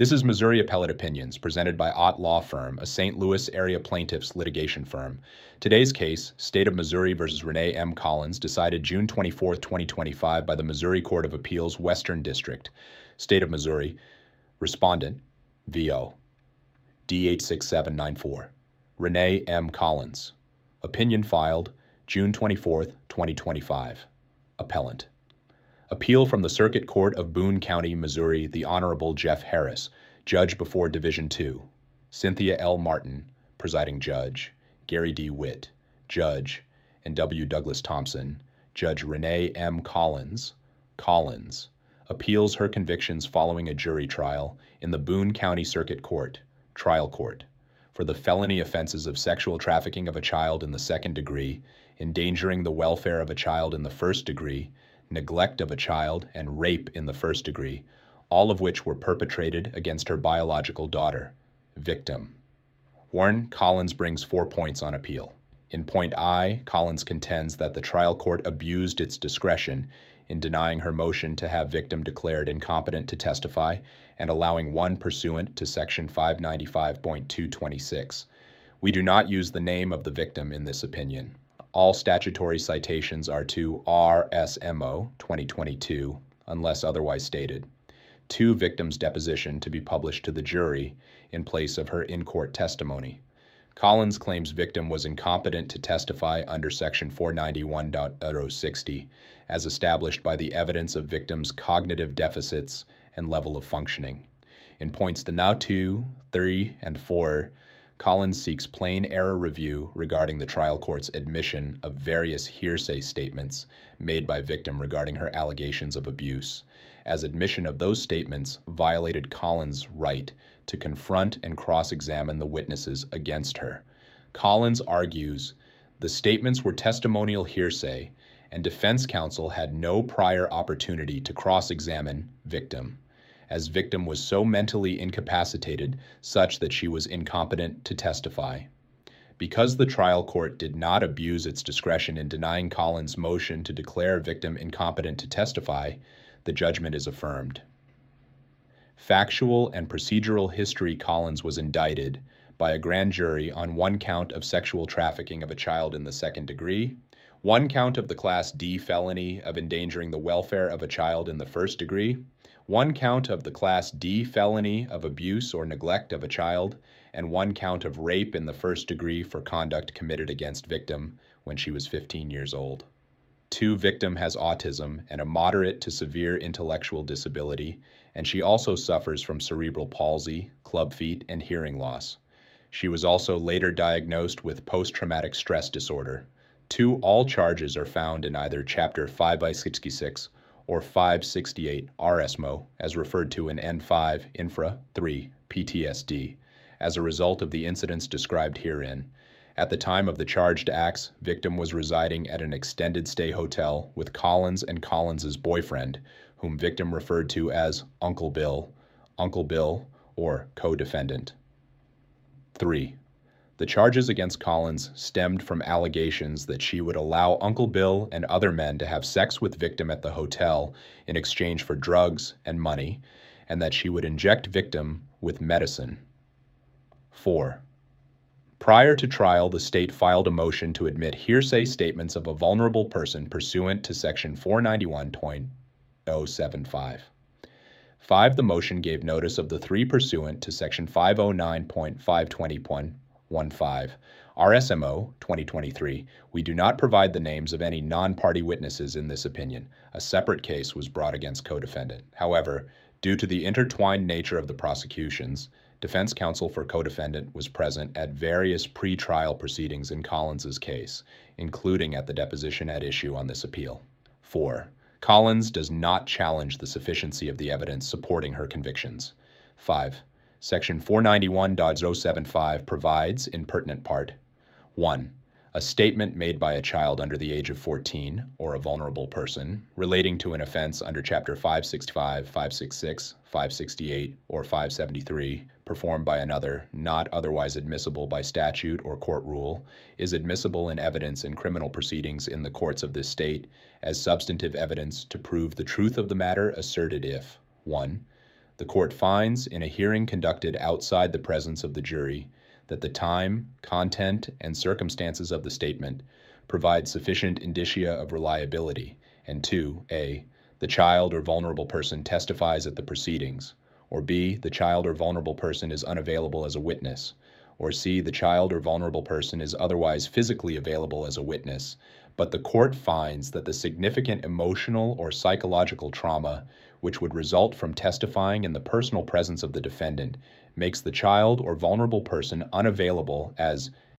This is Missouri Appellate Opinions, presented by Ott Law Firm, a St. Louis area plaintiffs litigation firm. Today's case, State of Missouri v. Renee M. Collins, decided June 24, 2025 by the Missouri Court of Appeals, Western District. State of Missouri, Respondent, VO, D86794. Renee M. Collins. Opinion filed June 24, 2025. Appellant. Appeal from the Circuit Court of Boone County, Missouri, the Honorable Jeff Harris, Judge before Division II. Cynthia L. Martin, Presiding Judge. Gary D. Witt, Judge. And W. Douglas Thompson, Judge Renee M. Collins, appeals her convictions following a jury trial in the Boone County Circuit Court, Trial Court, for the felony offenses of sexual trafficking of a child in the second degree, endangering the welfare of a child in the first degree, neglect of a child, and rape in the first degree, all of which were perpetrated against her biological daughter, victim. Warren Collins brings 4 points on appeal. In point I, Collins contends that the trial court abused its discretion in denying her motion to have victim declared incompetent to testify and allowing one pursuant to Section 595.226. We do not use the name of the victim in this opinion. All statutory citations are to RSMO 2022, unless otherwise stated. 2 victims' deposition to be published to the jury in place of her in-court testimony. Collins claims victim was incompetent to testify under Section 491.060, as established by the evidence of victim's cognitive deficits and level of functioning. In points to now 2, 3, and 4, Collins seeks plain error review regarding the trial court's admission of various hearsay statements made by victim regarding her allegations of abuse, as admission of those statements violated Collins' right to confront and cross-examine the witnesses against her. Collins argues the statements were testimonial hearsay and defense counsel had no prior opportunity to cross-examine victim, as victim was so mentally incapacitated such that she was incompetent to testify. Because the trial court did not abuse its discretion in denying Collins' motion to declare victim incompetent to testify, the judgment is affirmed. Factual and procedural history: Collins was indicted by a grand jury on 1 count of sexual trafficking of a child in the second degree, 1 count of the Class D felony of endangering the welfare of a child in the first degree, 1 count of the Class D felony of abuse or neglect of a child, and 1 count of rape in the first degree for conduct committed against victim when she was 15 years old. 2, victim has autism and a moderate to severe intellectual disability, and she also suffers from cerebral palsy, club feet, and hearing loss. She was also later diagnosed with post-traumatic stress disorder. 2, all charges are found in either Chapter 5/66 or 568 RSMO, as referred to in N5 Infra 3 PTSD, as a result of the incidents described herein. At the time of the charged acts, victim was residing at an extended stay hotel with Collins and Collins's boyfriend, whom victim referred to as Uncle Bill, or co-defendant. 3. The charges against Collins stemmed from allegations that she would allow Uncle Bill and other men to have sex with victim at the hotel in exchange for drugs and money, and that she would inject victim with medicine. 4. Prior to trial, the state filed a motion to admit hearsay statements of a vulnerable person pursuant to Section 491.075. 5. The motion gave notice of the 3 pursuant to Section 509.520.15 RSMO 2023. We do not provide the names of any non-party witnesses in this opinion. A separate case was brought against co-defendant. However, due to the intertwined nature of the prosecutions, defense counsel for co-defendant was present at various pre-trial proceedings in Collins's case, including at the deposition at issue on this appeal. 4. Collins does not challenge the sufficiency of the evidence supporting her convictions. 5. Section 491.075 provides, in pertinent part, 1. A statement made by a child under the age of 14, or a vulnerable person, relating to an offense under Chapter 565, 566, 568, or 573, performed by another, not otherwise admissible by statute or court rule, is admissible in evidence in criminal proceedings in the courts of this state as substantive evidence to prove the truth of the matter asserted if 1. The court finds, in a hearing conducted outside the presence of the jury, that the time, content, and circumstances of the statement provide sufficient indicia of reliability, and 2, A, the child or vulnerable person testifies at the proceedings, or B, the child or vulnerable person is unavailable as a witness, or C, the child or vulnerable person is otherwise physically available as a witness, but the court finds that the significant emotional or psychological trauma which would result from testifying in the personal presence of the defendant makes the child or vulnerable person unavailable as